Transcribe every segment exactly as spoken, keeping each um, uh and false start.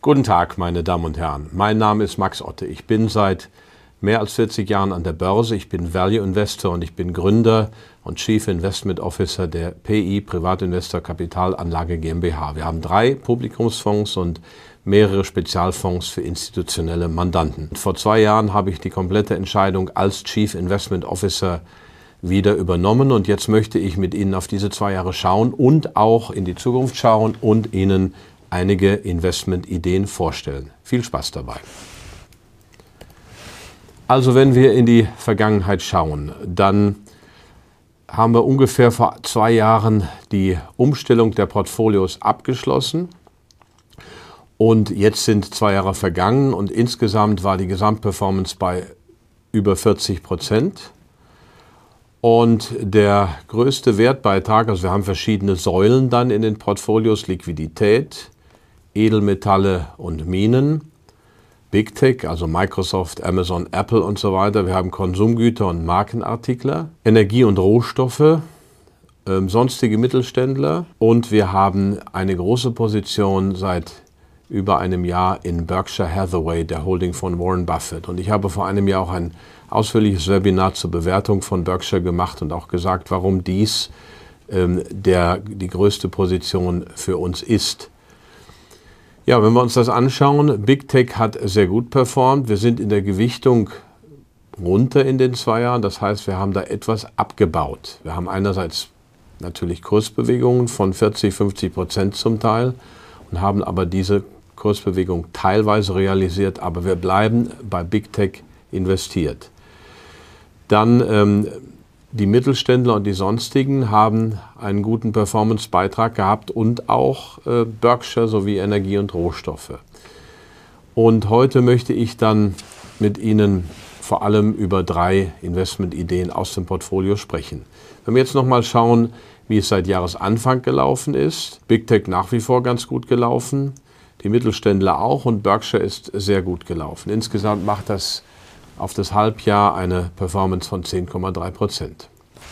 Guten Tag, meine Damen und Herren. Mein Name ist Max Otte. Ich bin seit mehr als vierzig Jahren an der Börse. Ich bin Value Investor und ich bin Gründer und Chief Investment Officer der P I Privatinvestor Kapitalanlage GmbH. Wir haben drei Publikumsfonds und mehrere Spezialfonds für institutionelle Mandanten. Vor zwei Jahren habe ich die komplette Entscheidung als Chief Investment Officer wieder übernommen und jetzt möchte ich mit Ihnen auf diese zwei Jahre schauen und auch in die Zukunft schauen und Ihnen einige Investmentideen vorstellen. Viel Spaß dabei. Also wenn wir in die Vergangenheit schauen, dann haben wir ungefähr vor zwei Jahren die Umstellung der Portfolios abgeschlossen und jetzt sind zwei Jahre vergangen und insgesamt war die Gesamtperformance bei über vierzig Prozent. Und der größte Wertbeitrag, also wir haben verschiedene Säulen dann in den Portfolios, Liquidität, Edelmetalle und Minen, Big Tech, also Microsoft, Amazon, Apple und so weiter. Wir haben Konsumgüter und Markenartikler, Energie und Rohstoffe, äh, sonstige Mittelständler und wir haben eine große Position seit über einem Jahr in Berkshire Hathaway, der Holding von Warren Buffett. Und ich habe vor einem Jahr auch ein ausführliches Webinar zur Bewertung von Berkshire gemacht und auch gesagt, warum dies ähm, der, die größte Position für uns ist. Ja, wenn wir uns das anschauen, Big Tech hat sehr gut performt. Wir sind in der Gewichtung runter in den zwei Jahren. Das heißt, wir haben da etwas abgebaut. Wir haben einerseits natürlich Kursbewegungen von vierzig, fünfzig Prozent zum Teil und haben aber diese Kursbewegung teilweise realisiert. Aber wir bleiben bei Big Tech investiert. Dann ähm, die Mittelständler und die sonstigen haben einen guten Performance-Beitrag gehabt und auch äh, Berkshire sowie Energie und Rohstoffe. Und heute möchte ich dann mit Ihnen vor allem über drei Investmentideen aus dem Portfolio sprechen. Wenn wir jetzt nochmal schauen, wie es seit Jahresanfang gelaufen ist. Big Tech nach wie vor ganz gut gelaufen, die Mittelständler auch und Berkshire ist sehr gut gelaufen. Insgesamt macht das auf das Halbjahr eine Performance von zehn Komma drei Prozent.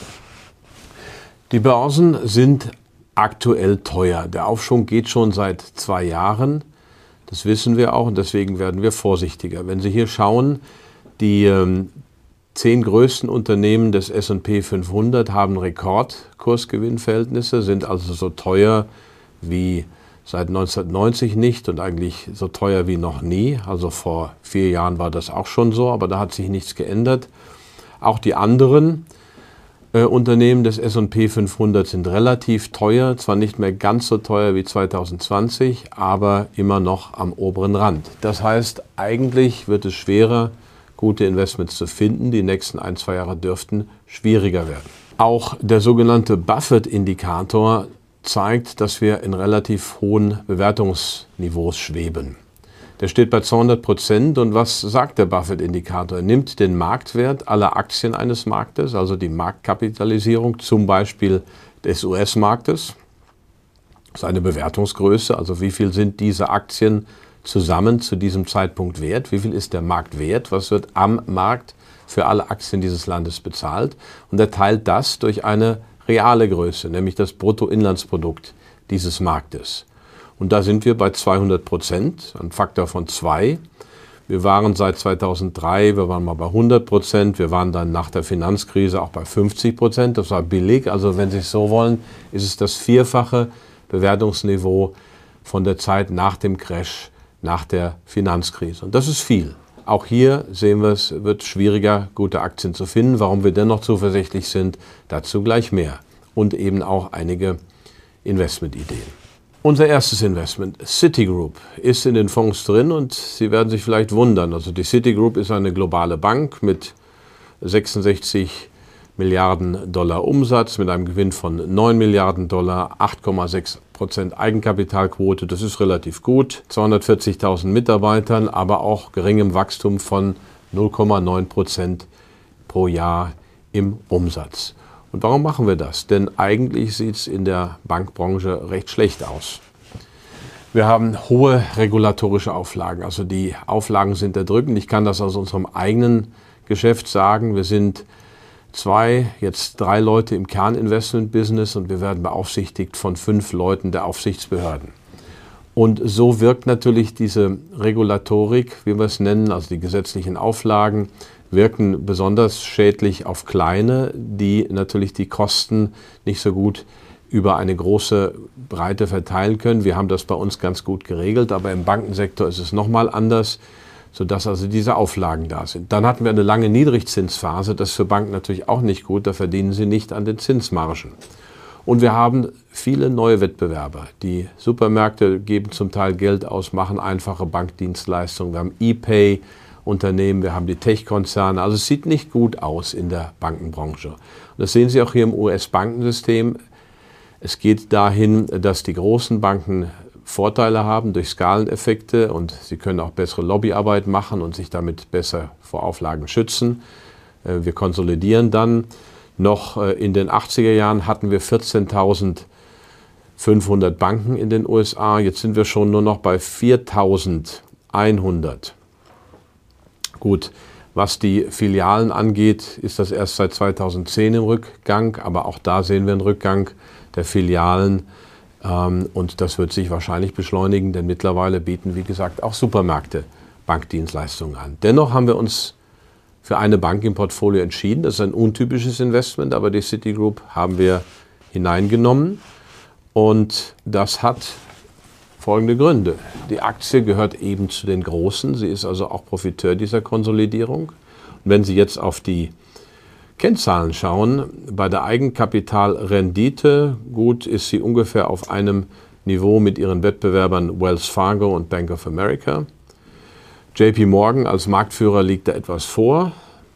Die Börsen sind aktuell teuer. Der Aufschwung geht schon seit zwei Jahren. Das wissen wir auch und deswegen werden wir vorsichtiger. Wenn Sie hier schauen, die ähm, zehn größten Unternehmen des S und P fünfhundert haben Rekordkursgewinnverhältnisse, sind also so teuer wie seit neunzehnhundertneunzig nicht und eigentlich so teuer wie noch nie. Also vor vier Jahren war das auch schon so, aber da hat sich nichts geändert. Auch die anderen äh, Unternehmen des S und P fünfhundert sind relativ teuer, zwar nicht mehr ganz so teuer wie zweitausendzwanzig, aber immer noch am oberen Rand. Das heißt, eigentlich wird es schwerer, gute Investments zu finden. Die nächsten ein, zwei Jahre dürften schwieriger werden. Auch der sogenannte Buffett-Indikator zeigt, dass wir in relativ hohen Bewertungsniveaus schweben. Der steht bei zweihundert Prozent und was sagt der Buffett-Indikator? Er nimmt den Marktwert aller Aktien eines Marktes, also die Marktkapitalisierung, zum Beispiel des U S-Marktes, seine Bewertungsgröße, also wie viel sind diese Aktien zusammen zu diesem Zeitpunkt wert, wie viel ist der Markt wert, was wird am Markt für alle Aktien dieses Landes bezahlt und er teilt das durch eine reale Größe, nämlich das Bruttoinlandsprodukt dieses Marktes. Und da sind wir bei zweihundert Prozent, ein Faktor von zwei. Wir waren seit zweitausenddrei, wir waren mal bei hundert Prozent, wir waren dann nach der Finanzkrise auch bei fünfzig Prozent, das war billig. Also wenn Sie es so wollen, ist es das vierfache Bewertungsniveau von der Zeit nach dem Crash, nach der Finanzkrise. Und das ist viel. Auch hier sehen wir, es wird schwieriger, gute Aktien zu finden. Warum wir dennoch zuversichtlich sind, dazu gleich mehr. Und eben auch einige Investmentideen. Unser erstes Investment, Citigroup, ist in den Fonds drin und Sie werden sich vielleicht wundern. Also die Citigroup ist eine globale Bank mit sechsundsechzig Milliarden Dollar Umsatz, mit einem Gewinn von neun Milliarden Dollar, acht Komma sechs Prozent Eigenkapitalquote, das ist relativ gut, zweihundertvierzigtausend Mitarbeitern, aber auch geringem Wachstum von null Komma neun Prozent pro Jahr im Umsatz. Und warum machen wir das? Denn eigentlich sieht es in der Bankbranche recht schlecht aus. Wir haben hohe regulatorische Auflagen, also die Auflagen sind erdrückend. Ich kann das aus unserem eigenen Geschäft sagen. Wir sind zwei, jetzt drei Leute im Kerninvestment-Business und wir werden beaufsichtigt von fünf Leuten der Aufsichtsbehörden. Und so wirkt natürlich diese Regulatorik, wie wir es nennen, also die gesetzlichen Auflagen, wirken besonders schädlich auf Kleine, die natürlich die Kosten nicht so gut über eine große Breite verteilen können. Wir haben das bei uns ganz gut geregelt, aber im Bankensektor ist es nochmal anders, sodass also diese Auflagen da sind. Dann hatten wir eine lange Niedrigzinsphase, das ist für Banken natürlich auch nicht gut, da verdienen sie nicht an den Zinsmargen. Und wir haben viele neue Wettbewerber. Die Supermärkte geben zum Teil Geld aus, machen einfache Bankdienstleistungen. Wir haben E-Pay-Unternehmen, wir haben die Tech-Konzerne. Also es sieht nicht gut aus in der Bankenbranche. Und das sehen Sie auch hier im U S-Bankensystem. Es geht dahin, dass die großen Banken Vorteile haben durch Skaleneffekte und sie können auch bessere Lobbyarbeit machen und sich damit besser vor Auflagen schützen. Wir konsolidieren dann. Noch in den achtziger Jahren hatten wir vierzehntausendfünfhundert Banken in den U S A. Jetzt sind wir schon nur noch bei viertausendeinhundert. Gut, was die Filialen angeht, ist das erst seit zweitausendzehn im Rückgang. Aber auch da sehen wir einen Rückgang der Filialen. Und das wird sich wahrscheinlich beschleunigen, denn mittlerweile bieten, wie gesagt, auch Supermärkte Bankdienstleistungen an. Dennoch haben wir uns für eine Bank im Portfolio entschieden. Das ist ein untypisches Investment, aber die Citigroup haben wir hineingenommen. Und das hat folgende Gründe. Die Aktie gehört eben zu den Großen. Sie ist also auch Profiteur dieser Konsolidierung. Und wenn Sie jetzt auf die Kennzahlen schauen, bei der Eigenkapitalrendite, gut, ist sie ungefähr auf einem Niveau mit ihren Wettbewerbern Wells Fargo und Bank of America. J P Morgan als Marktführer liegt da etwas vor,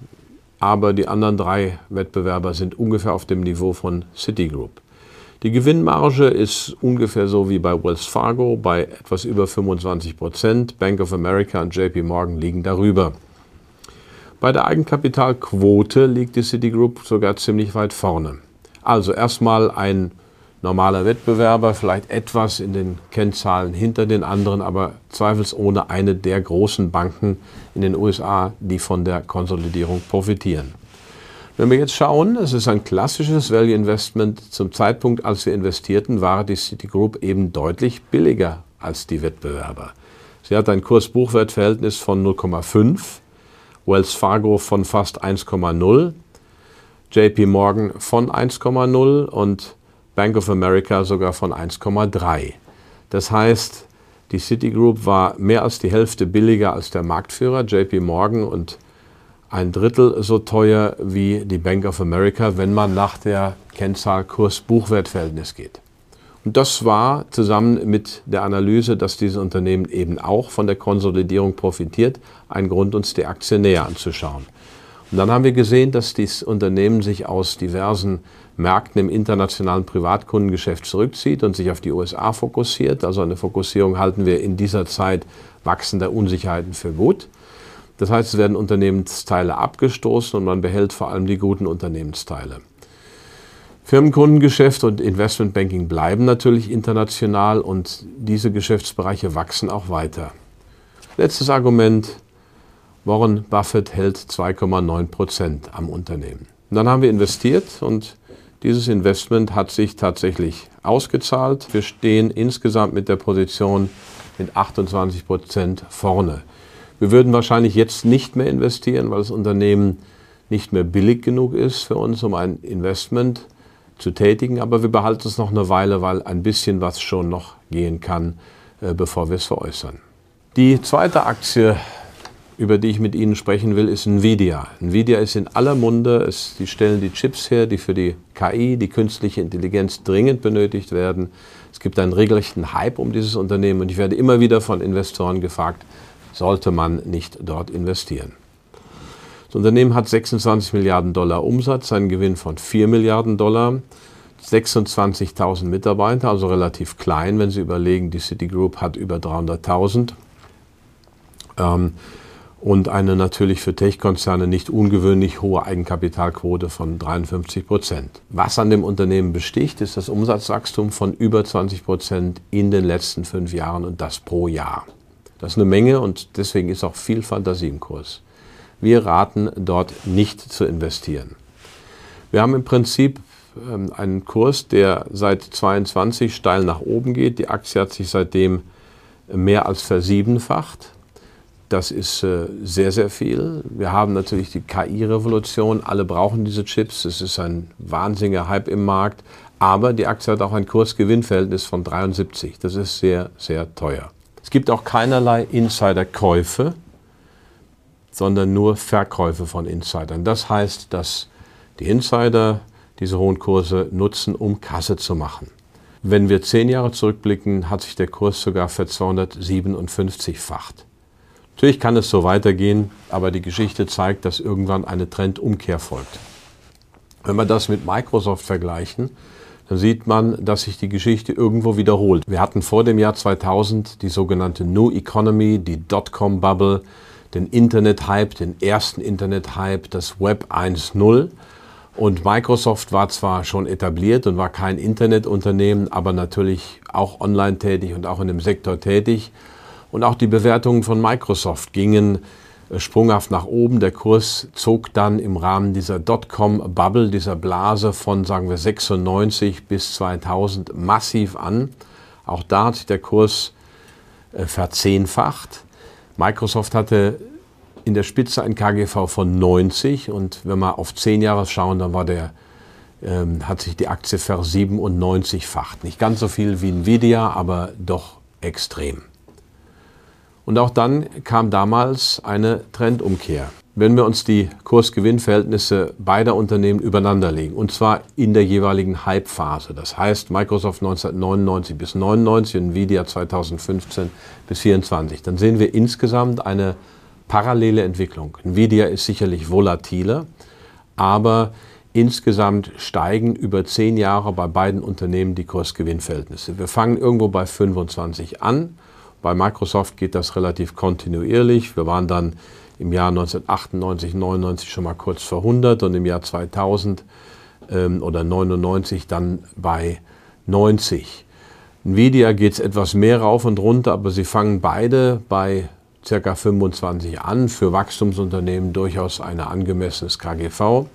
aber die anderen drei Wettbewerber sind ungefähr auf dem Niveau von Citigroup. Die Gewinnmarge ist ungefähr so wie bei Wells Fargo, bei etwas über fünfundzwanzig Prozent. Bank of America und J P Morgan liegen darüber. Bei der Eigenkapitalquote liegt die Citigroup sogar ziemlich weit vorne. Also erstmal ein normaler Wettbewerber, vielleicht etwas in den Kennzahlen hinter den anderen, aber zweifelsohne eine der großen Banken in den U S A, die von der Konsolidierung profitieren. Wenn wir jetzt schauen, es ist ein klassisches Value Investment. Zum Zeitpunkt, als wir investierten, war die Citigroup eben deutlich billiger als die Wettbewerber. Sie hat ein Kurs-Buchwert-Verhältnis von null Komma fünf, Wells Fargo von fast eins Komma null, J P Morgan von eins Komma null und Bank of America sogar von eins Komma drei. Das heißt, die Citigroup war mehr als die Hälfte billiger als der Marktführer J P Morgan und ein Drittel so teuer wie die Bank of America, wenn man nach der Kennzahl Kurs-Buchwert-Verhältnis geht. Und das war zusammen mit der Analyse, dass dieses Unternehmen eben auch von der Konsolidierung profitiert, ein Grund, uns die Aktie näher anzuschauen. Und dann haben wir gesehen, dass dieses Unternehmen sich aus diversen Märkten im internationalen Privatkundengeschäft zurückzieht und sich auf die U S A fokussiert. Also eine Fokussierung halten wir in dieser Zeit wachsender Unsicherheiten für gut. Das heißt, es werden Unternehmensteile abgestoßen und man behält vor allem die guten Unternehmensteile. Firmenkundengeschäft und Investmentbanking bleiben natürlich international und diese Geschäftsbereiche wachsen auch weiter. Letztes Argument, Warren Buffett hält zwei Komma neun Prozent am Unternehmen. Und dann haben wir investiert und dieses Investment hat sich tatsächlich ausgezahlt. Wir stehen insgesamt mit der Position mit achtundzwanzig Prozent vorne. Wir würden wahrscheinlich jetzt nicht mehr investieren, weil das Unternehmen nicht mehr billig genug ist für uns, um ein Investment zu tätigen. Aber wir behalten es noch eine Weile, weil ein bisschen was schon noch gehen kann, äh, bevor wir es veräußern. Die zweite Aktie, über die ich mit Ihnen sprechen will, ist Nvidia. Nvidia ist in aller Munde. Es, die stellen die Chips her, die für die K I, die künstliche Intelligenz dringend benötigt werden. Es gibt einen regelrechten Hype um dieses Unternehmen und ich werde immer wieder von Investoren gefragt, sollte man nicht dort investieren. Das Unternehmen hat sechsundzwanzig Milliarden Dollar Umsatz, einen Gewinn von vier Milliarden Dollar, sechsundzwanzigtausend Mitarbeiter, also relativ klein, wenn Sie überlegen, die Citigroup hat über dreihunderttausend. Ähm, und eine natürlich für Tech-Konzerne nicht ungewöhnlich hohe Eigenkapitalquote von dreiundfünfzig Prozent. Was an dem Unternehmen besticht, ist das Umsatzwachstum von über zwanzig Prozent in den letzten fünf Jahren und das pro Jahr. Das ist eine Menge und deswegen ist auch viel Fantasie im Kurs. Wir raten dort nicht zu investieren. Wir haben im Prinzip ähm, einen Kurs, der seit zweiundzwanzig steil nach oben geht. Die Aktie hat sich seitdem mehr als versiebenfacht. Das ist äh, sehr, sehr viel. Wir haben natürlich die K I-Revolution. Alle brauchen diese Chips. Es ist ein wahnsinniger Hype im Markt. Aber die Aktie hat auch ein Kurs-Gewinn-Verhältnis von dreiundsiebzig. Das ist sehr, sehr teuer. Es gibt auch keinerlei Insiderkäufe, sondern nur Verkäufe von Insidern. Das heißt, dass die Insider diese hohen Kurse nutzen, um Kasse zu machen. Wenn wir zehn Jahre zurückblicken, hat sich der Kurs sogar verzweihundertsiebenundfünfzigfacht. Natürlich kann es so weitergehen, aber die Geschichte zeigt, dass irgendwann eine Trendumkehr folgt. Wenn wir das mit Microsoft vergleichen, dann sieht man, dass sich die Geschichte irgendwo wiederholt. Wir hatten vor dem Jahr zweitausend die sogenannte New Economy, die Dotcom-Bubble, den Internet-Hype, den ersten Internet-Hype, das Web eins punkt null. Und Microsoft war zwar schon etabliert und war kein Internetunternehmen, aber natürlich auch online tätig und auch in dem Sektor tätig. Und auch die Bewertungen von Microsoft gingen sprunghaft nach oben. Der Kurs zog dann im Rahmen dieser Dotcom-Bubble, dieser Blase von, sagen wir, sechsundneunzig bis zweitausend massiv an. Auch da hat sich der Kurs äh, verzehnfacht. Microsoft hatte in der Spitze ein K G V von neunzig und wenn wir auf zehn Jahre schauen, dann war der, ähm, hat sich die Aktie versiebenundneunzigfacht. Nicht ganz so viel wie Nvidia, aber doch extrem. Und auch dann kam damals eine Trendumkehr. Wenn wir uns die Kurs-Gewinn-Verhältnisse beider Unternehmen übereinanderlegen, und zwar in der jeweiligen Hype-Phase, das heißt Microsoft neunzehnhundertneunundneunzig bis neunundneunzig und Nvidia zweitausendfünfzehn bis vierundzwanzig, dann sehen wir insgesamt eine parallele Entwicklung. Nvidia ist sicherlich volatiler, aber insgesamt steigen über zehn Jahre bei beiden Unternehmen die Kurs-Gewinn-Verhältnisse. Wir fangen irgendwo bei fünfundzwanzig an. Bei Microsoft geht das relativ kontinuierlich. Wir waren dann im Jahr neunzehnhundertachtundneunzig, neunundneunzig schon mal kurz vor hundert und im Jahr zweitausend ähm, oder neunundneunzig dann bei neunzig. Nvidia geht es etwas mehr rauf und runter, aber sie fangen beide bei ca. fünfundzwanzig an. Für Wachstumsunternehmen durchaus ein angemessenes K G V.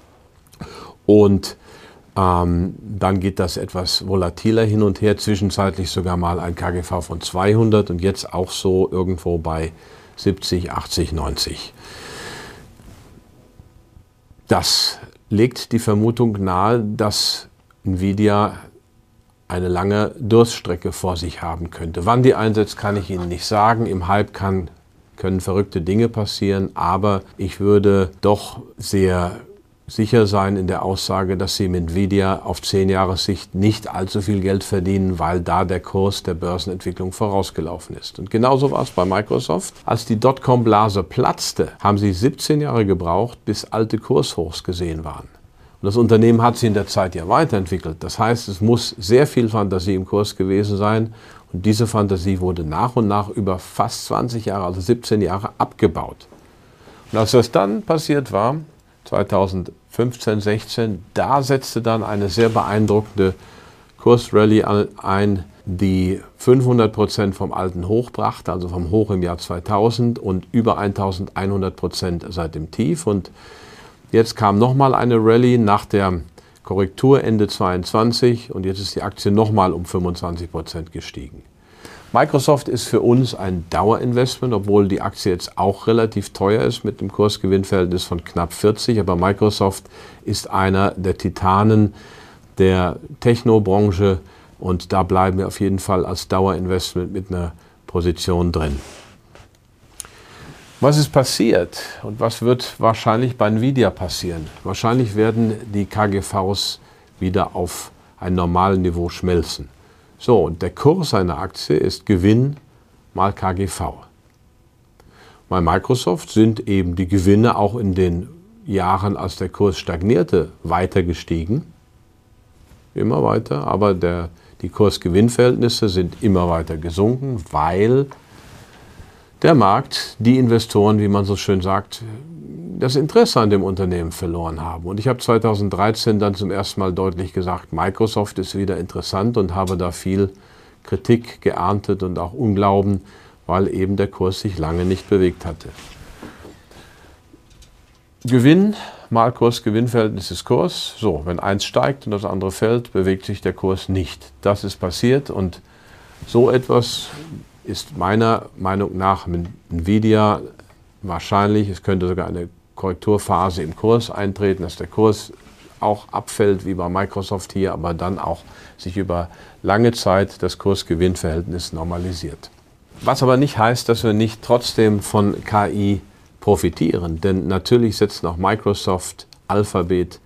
Und Ähm, dann geht das etwas volatiler hin und her, zwischenzeitlich sogar mal ein K G V von zweihundert und jetzt auch so irgendwo bei siebzig, achtzig, neunzig. Das legt die Vermutung nahe, dass Nvidia eine lange Durststrecke vor sich haben könnte. Wann die einsetzt, kann ich Ihnen nicht sagen. Im Hype kann, können verrückte Dinge passieren, aber ich würde doch sehr sicher sein in der Aussage, dass sie mit Nvidia auf zehn Jahre Sicht nicht allzu viel Geld verdienen, weil da der Kurs der Börsenentwicklung vorausgelaufen ist. Und genauso war es bei Microsoft. Als die Dotcom-Blase platzte, haben sie siebzehn Jahre gebraucht, bis alte Kurshochs gesehen waren. Und das Unternehmen hat sich in der Zeit ja weiterentwickelt. Das heißt, es muss sehr viel Fantasie im Kurs gewesen sein. Und diese Fantasie wurde nach und nach über fast zwanzig Jahre, also siebzehn Jahre, abgebaut. Und als das dann passiert war, zweitausendfünfzehn, sechzehn, da setzte dann eine sehr beeindruckende Kursrallye ein, die fünfhundert Prozent vom alten Hoch brachte, also vom Hoch im Jahr zweitausend und über eintausendeinhundert Prozent seit dem Tief. Und jetzt kam nochmal eine Rallye nach der Korrektur Ende zweiundzwanzig und jetzt ist die Aktie nochmal um fünfundzwanzig Prozent gestiegen. Microsoft ist für uns ein Dauerinvestment, obwohl die Aktie jetzt auch relativ teuer ist mit einem Kursgewinnverhältnis von knapp vierzig. Aber Microsoft ist einer der Titanen der Technobranche und da bleiben wir auf jeden Fall als Dauerinvestment mit einer Position drin. Was ist passiert und was wird wahrscheinlich bei Nvidia passieren? Wahrscheinlich werden die K G Vs wieder auf ein normales Niveau schmelzen. So, und der Kurs einer Aktie ist Gewinn mal K G V. Bei Microsoft sind eben die Gewinne auch in den Jahren, als der Kurs stagnierte, weiter gestiegen. Immer weiter, aber der, die Kurs-Gewinn-Verhältnisse sind immer weiter gesunken, weil der Markt, die Investoren, wie man so schön sagt, das Interesse an dem Unternehmen verloren haben. Und ich habe zweitausenddreizehn dann zum ersten Mal deutlich gesagt, Microsoft ist wieder interessant und habe da viel Kritik geerntet und auch Unglauben, weil eben der Kurs sich lange nicht bewegt hatte. Gewinn mal Kurs-Gewinn-Verhältnis ist Kurs. So, wenn eins steigt und das andere fällt, bewegt sich der Kurs nicht. Das ist passiert und so etwas ist meiner Meinung nach mit Nvidia wahrscheinlich, es könnte sogar eine Korrekturphase im Kurs eintreten, dass der Kurs auch abfällt wie bei Microsoft hier, aber dann auch sich über lange Zeit das Kurs-Gewinn-Verhältnis normalisiert. Was aber nicht heißt, dass wir nicht trotzdem von K I profitieren, denn natürlich setzen auch Microsoft, Alphabet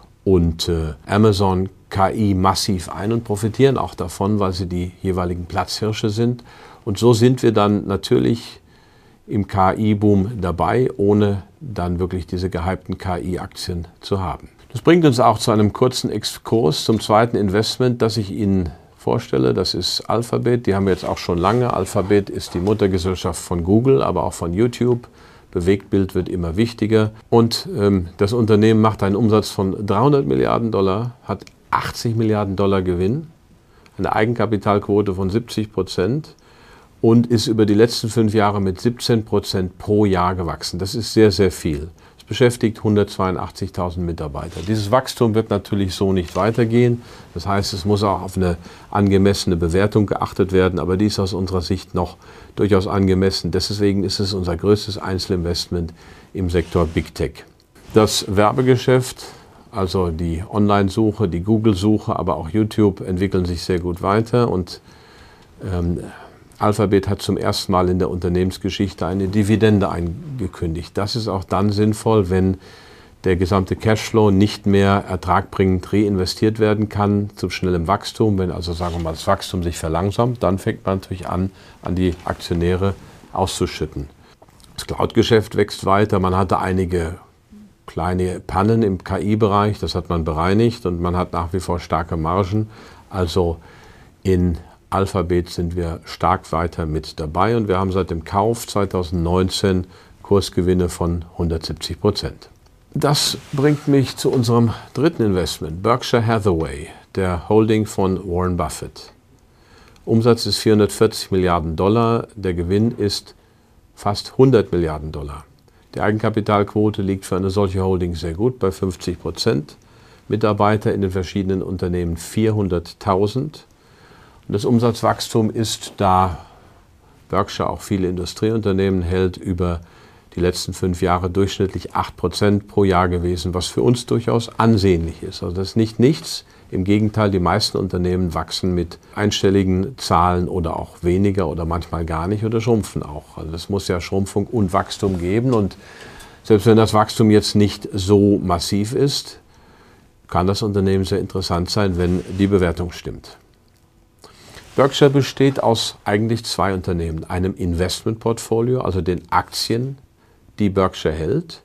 und äh, Amazon K I massiv ein und profitieren auch davon, weil sie die jeweiligen Platzhirsche sind. Und so sind wir dann natürlich im K I-Boom dabei, ohne dann wirklich diese gehypten K I-Aktien zu haben. Das bringt uns auch zu einem kurzen Exkurs zum zweiten Investment, das ich Ihnen vorstelle. Das ist Alphabet. Die haben wir jetzt auch schon lange. Alphabet ist die Muttergesellschaft von Google, aber auch von YouTube. Bewegtbild wird immer wichtiger. Und ähm, das Unternehmen macht einen Umsatz von dreihundert Milliarden Dollar, hat achtzig Milliarden Dollar Gewinn, eine Eigenkapitalquote von siebzig Prozent und ist über die letzten fünf Jahre mit siebzehn Prozent pro Jahr gewachsen. Das ist sehr, sehr viel. Es beschäftigt hundertzweiundachtzigtausend Mitarbeiter. Dieses Wachstum wird natürlich so nicht weitergehen. Das heißt, es muss auch auf eine angemessene Bewertung geachtet werden, aber die ist aus unserer Sicht noch durchaus angemessen. Deswegen ist es unser größtes Einzelinvestment im Sektor Big Tech. Das Werbegeschäft, also die Online-Suche, die Google-Suche, aber auch YouTube entwickeln sich sehr gut weiter und ähm, Alphabet hat zum ersten Mal in der Unternehmensgeschichte eine Dividende angekündigt. Das ist auch dann sinnvoll, wenn der gesamte Cashflow nicht mehr ertragbringend reinvestiert werden kann zu schnellem Wachstum. Wenn also, sagen wir mal, das Wachstum sich verlangsamt, dann fängt man natürlich an, an die Aktionäre auszuschütten. Das Cloud-Geschäft wächst weiter. Man hatte einige kleine Pannen im K I-Bereich, das hat man bereinigt und man hat nach wie vor starke Margen. Also in Alphabet sind wir stark weiter mit dabei und wir haben seit dem Kauf zweitausendneunzehn Kursgewinne von hundertsiebzig Prozent. Das bringt mich zu unserem dritten Investment, Berkshire Hathaway, der Holding von Warren Buffett. Umsatz ist vierhundertvierzig Milliarden Dollar, der Gewinn ist fast hundert Milliarden Dollar. Die Eigenkapitalquote liegt für eine solche Holding sehr gut bei fünfzig Prozent. Mitarbeiter in den verschiedenen Unternehmen vierhunderttausend. Und das Umsatzwachstum ist, da Berkshire auch viele Industrieunternehmen hält, über die letzten fünf Jahre durchschnittlich acht Prozent pro Jahr gewesen, was für uns durchaus ansehnlich ist. Also das ist nicht nichts. Im Gegenteil, die meisten Unternehmen wachsen mit einstelligen Zahlen oder auch weniger oder manchmal gar nicht oder schrumpfen auch. Also es muss ja Schrumpfung und Wachstum geben und selbst wenn das Wachstum jetzt nicht so massiv ist, kann das Unternehmen sehr interessant sein, wenn die Bewertung stimmt. Berkshire besteht aus eigentlich zwei Unternehmen, einem Investmentportfolio, also den Aktien, die Berkshire hält.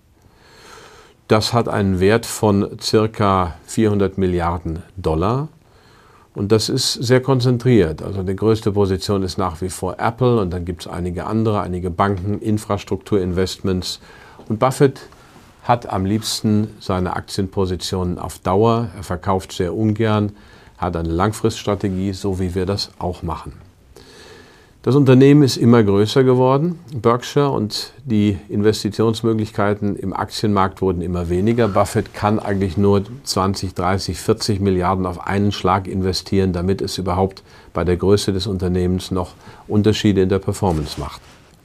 Das hat einen Wert von circa vierhundert Milliarden Dollar und das ist sehr konzentriert. Also die größte Position ist nach wie vor Apple und dann gibt es einige andere, einige Banken, Infrastrukturinvestments und Buffett hat am liebsten seine Aktienpositionen auf Dauer. Er verkauft sehr ungern, hat eine Langfriststrategie, so wie wir das auch machen. Das Unternehmen ist immer größer geworden, Berkshire, und die Investitionsmöglichkeiten im Aktienmarkt wurden immer weniger. Buffett kann eigentlich nur zwanzig, dreißig, vierzig Milliarden auf einen Schlag investieren, damit es überhaupt bei der Größe des Unternehmens noch Unterschiede in der Performance macht.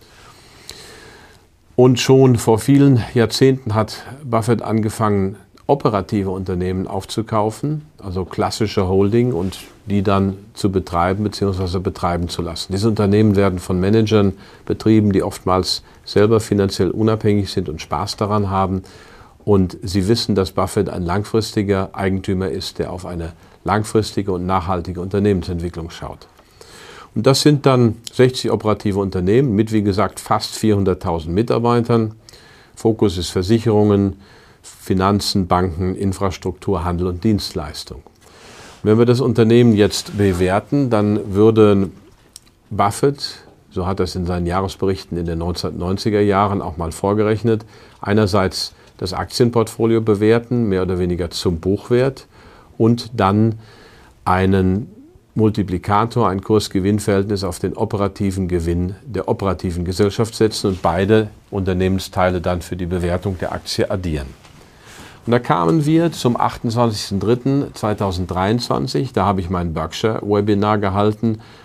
Und schon vor vielen Jahrzehnten hat Buffett angefangen, operative Unternehmen aufzukaufen, also klassische Holding, und die dann zu betreiben bzw. betreiben zu lassen. Diese Unternehmen werden von Managern betrieben, die oftmals selber finanziell unabhängig sind und Spaß daran haben. Und sie wissen, dass Buffett ein langfristiger Eigentümer ist, der auf eine langfristige und nachhaltige Unternehmensentwicklung schaut. Und das sind dann sechzig operative Unternehmen mit, wie gesagt, fast vierhunderttausend Mitarbeitern. Fokus ist Versicherungen, Finanzen, Banken, Infrastruktur, Handel und Dienstleistung. Wenn wir das Unternehmen jetzt bewerten, dann würde Buffett, so hat er es in seinen Jahresberichten in den neunzehnhundertneunziger Jahren auch mal vorgerechnet, einerseits das Aktienportfolio bewerten, mehr oder weniger zum Buchwert, und dann einen Multiplikator, ein Kurs-Gewinn-Verhältnis auf den operativen Gewinn der operativen Gesellschaft setzen und beide Unternehmensteile dann für die Bewertung der Aktie addieren. Und da kamen wir zum achtundzwanzigsten dritten zweitausenddreiundzwanzig, da habe ich mein Berkshire-Webinar gehalten,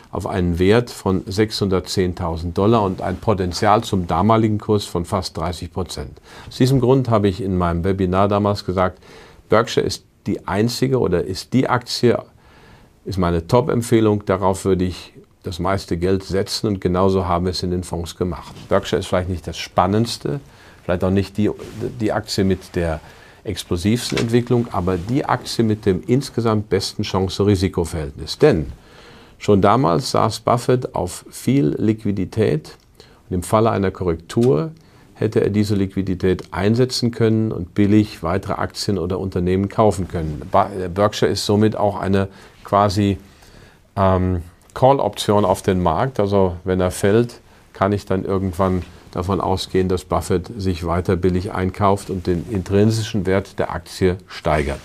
auf einen Wert von sechshundertzehntausend Dollar und ein Potenzial zum damaligen Kurs von fast dreißig Prozent. Aus diesem Grund habe ich in meinem Webinar damals gesagt, Berkshire ist die einzige oder ist die Aktie, ist meine Top-Empfehlung, darauf würde ich das meiste Geld setzen und genauso haben wir es in den Fonds gemacht. Berkshire ist vielleicht nicht das Spannendste, vielleicht auch nicht die, die Aktie mit der explosivsten Entwicklung, aber die Aktie mit dem insgesamt besten Chance-Risiko-Verhältnis. Denn schon damals saß Buffett auf viel Liquidität und im Falle einer Korrektur hätte er diese Liquidität einsetzen können und billig weitere Aktien oder Unternehmen kaufen können. Berkshire ist somit auch eine quasi ähm, Call-Option auf den Markt. Also wenn er fällt, kann ich dann irgendwann davon ausgehen, dass Buffett sich weiter billig einkauft und den intrinsischen Wert der Aktie steigert.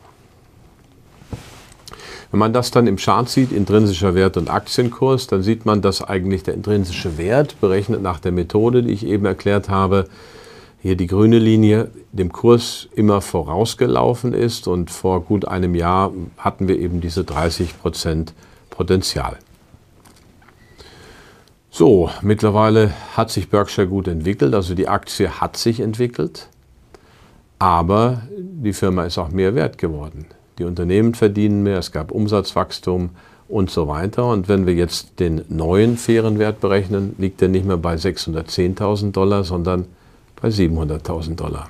Wenn man das dann im Chart sieht, intrinsischer Wert und Aktienkurs, dann sieht man, dass eigentlich der intrinsische Wert, berechnet nach der Methode, die ich eben erklärt habe, hier die grüne Linie, dem Kurs immer vorausgelaufen ist und vor gut einem Jahr hatten wir eben diese dreißig Prozent Potenzial. So, mittlerweile hat sich Berkshire gut entwickelt, also die Aktie hat sich entwickelt, aber die Firma ist auch mehr wert geworden. Die Unternehmen verdienen mehr, es gab Umsatzwachstum und so weiter. Und wenn wir jetzt den neuen fairen Wert berechnen, liegt er nicht mehr bei sechshundertzehntausend Dollar, sondern bei siebenhunderttausend Dollar.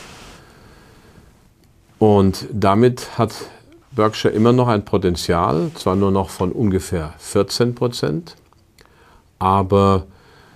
Und damit hat Berkshire immer noch ein Potenzial, zwar nur noch von ungefähr vierzehn Prozent, aber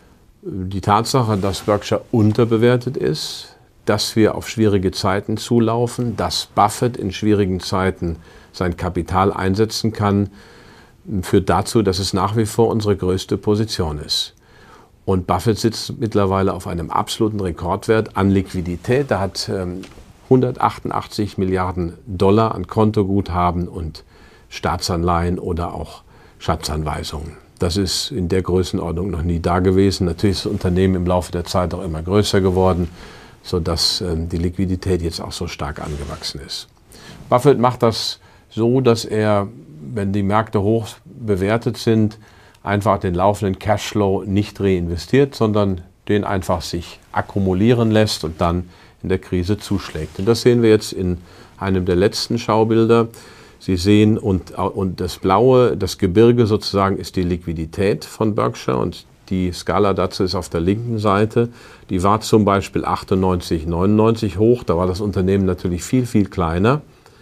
die Tatsache, dass Berkshire unterbewertet ist, dass wir auf schwierige Zeiten zulaufen, dass Buffett in schwierigen Zeiten sein Kapital einsetzen kann, führt dazu, dass es nach wie vor unsere größte Position ist. Und Buffett sitzt mittlerweile auf einem absoluten Rekordwert an Liquidität. Er hat ähm, hundertachtundachtzig Milliarden Dollar an Kontoguthaben und Staatsanleihen oder auch Schatzanweisungen. Das ist in der Größenordnung noch nie da gewesen. Natürlich ist das Unternehmen im Laufe der Zeit auch immer größer geworden, sodass ähm, die Liquidität jetzt auch so stark angewachsen ist. Buffett macht das so, dass er, wenn die Märkte hoch bewertet sind, einfach den laufenden Cashflow nicht reinvestiert, sondern den einfach sich akkumulieren lässt und dann in der Krise zuschlägt. Und das sehen wir jetzt in einem der letzten Schaubilder. Sie sehen, und, und das Blaue, das Gebirge sozusagen, ist die Liquidität von Berkshire und die Skala dazu ist auf der linken Seite. Die war zum Beispiel achtundneunzig, neunundneunzig hoch, da war das Unternehmen natürlich viel, viel kleiner.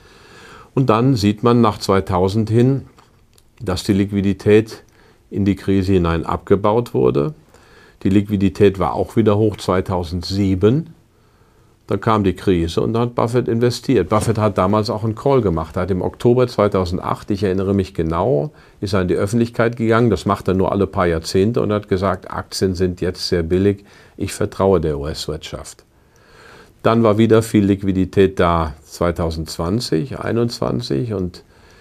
Und dann sieht man nach zweitausend hin, dass die Liquidität in die Krise hinein abgebaut wurde. Die Liquidität war auch wieder hoch zweitausendsieben. Dann kam die Krise und dann hat Buffett investiert. Buffett hat damals auch einen Call gemacht. Er hat im Oktober zweitausendacht, ich erinnere mich genau, ist er in die Öffentlichkeit gegangen. Das macht er nur alle paar Jahrzehnte und hat gesagt, Aktien sind jetzt sehr billig. Ich vertraue der U S-Wirtschaft. Dann war wieder viel Liquidität da zweitausendzwanzig, einundzwanzig und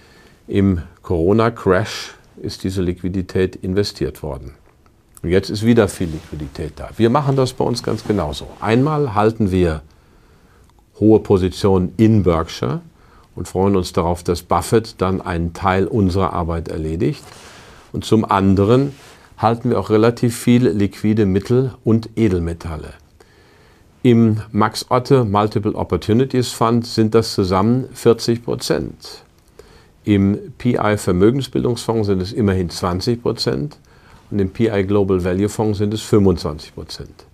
im Corona-Crash ist diese Liquidität investiert worden. Und jetzt ist wieder viel Liquidität da. Wir machen das bei uns ganz genauso. Einmal halten wir hohe Positionen in Berkshire und freuen uns darauf, dass Buffett dann einen Teil unserer Arbeit erledigt. Und zum anderen halten wir auch relativ viel liquide Mittel und Edelmetalle. Im Max Otte Multiple Opportunities Fund sind das zusammen vierzig Prozent. Im P I Vermögensbildungsfonds sind es immerhin zwanzig Prozent und im P I Global Value Fonds sind es fünfundzwanzig Prozent.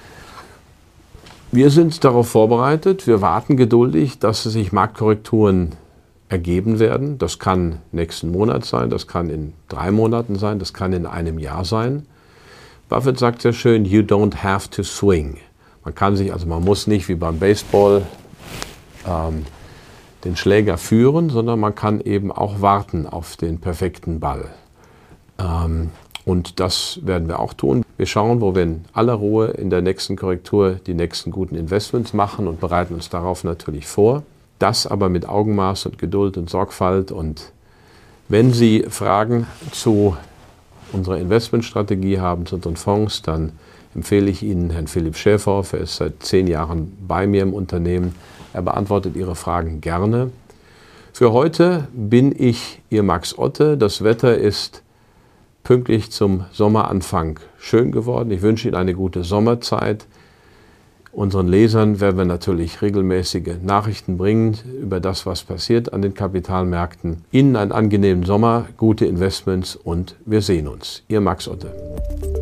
Wir sind darauf vorbereitet, wir warten geduldig, dass sich Marktkorrekturen ergeben werden. Das kann nächsten Monat sein, das kann in drei Monaten sein, das kann in einem Jahr sein. Buffett sagt sehr schön, you don't have to swing. Man kann sich, also man muss nicht wie beim Baseball ähm, den Schläger führen, sondern man kann eben auch warten auf den perfekten Ball. Ähm, und das werden wir auch tun. Wir schauen, wo wir in aller Ruhe in der nächsten Korrektur die nächsten guten Investments machen und bereiten uns darauf natürlich vor. Das aber mit Augenmaß und Geduld und Sorgfalt. Und wenn Sie Fragen zu unserer Investmentstrategie haben, zu unseren Fonds, dann empfehle ich Ihnen Herrn Philipp Schäferhoff. Er ist seit zehn Jahren bei mir im Unternehmen. Er beantwortet Ihre Fragen gerne. Für heute bin ich Ihr Max Otte. Das Wetter ist pünktlich zum Sommeranfang schön geworden. Ich wünsche Ihnen eine gute Sommerzeit. Unseren Lesern werden wir natürlich regelmäßige Nachrichten bringen über das, was passiert an den Kapitalmärkten. Ihnen einen angenehmen Sommer, gute Investments und wir sehen uns. Ihr Max Otte.